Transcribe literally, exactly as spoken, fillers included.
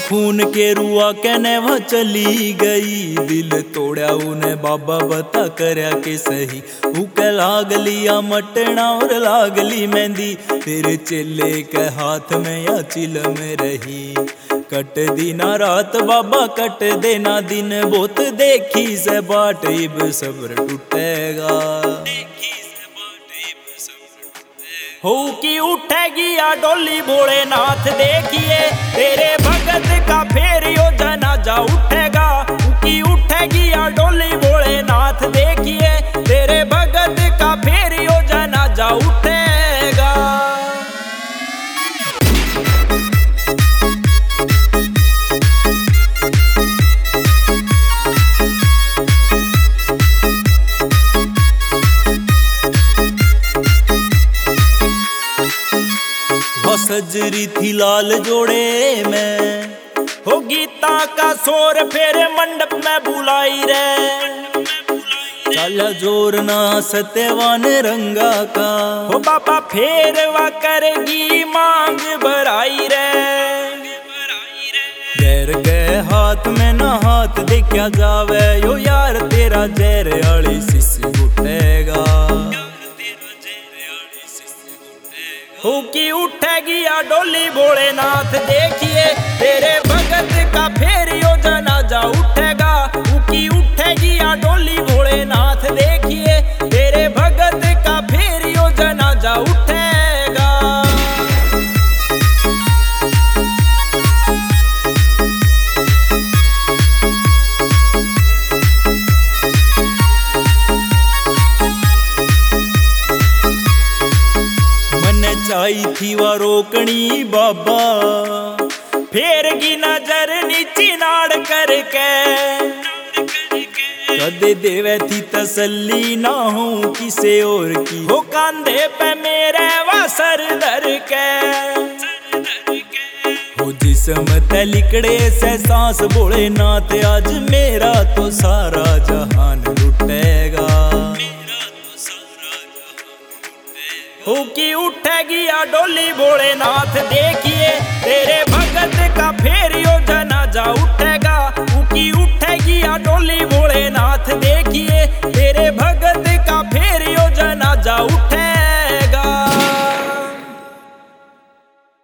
खून के रुआ कहने वह चली गई, दिल तोड़ा उन्हें बाबा बता करया के सही। भूखे लागलिया मटना और लागली मेहंदी, तेरे चेले के हाथ में या चिलम रही। कट दीना रात बाबा कट देना दिन, बहुत देखी से बाट इब सब्र टूटेगा। हो कि उठेगी या डोली भोलेनाथ देखिए, तेरे भगत का फेर यो जनाजा उठेगा। कि उठेगी या डोली भोलेनाथ देखिए, तेरे भगत का फेर यो जनाजा उठेगा। सजरी थी लाल जोड़े में, हो गीता का शोर फेरे मंडप में बुलाई रे। चल जोर ना सत्यवान रंगा का, हो बाबा फेरवा करेगी मांग भराई रे। गैर गए हाथ में ना हाथ देखा जावे, यो यार तेरा जहर आली सिसी उठेगा। हो कि उठेगी या डोली भोलेनाथ देखिए, तेरे भगत का फेर यो जनाजा उठेगा। कि उठेगी या डोली भोलेनाथ देखिए, तेरे भगत का फेर यो जनाजा उठेगा। आई थी वा रोकनी बाबा, फेरगी नजर नीची नाड़ करके। कदे देवे थी तसल्ली ना हो किसे और की, हो कांधे पे मेरे वा सर धर के। हो जिस्म ते लिकड़े से सांस भोलेनाथ, आज मेरा तो सारा जहान लुटेगा। हो कि उठेगी या डोली भोलेनाथ देखिए,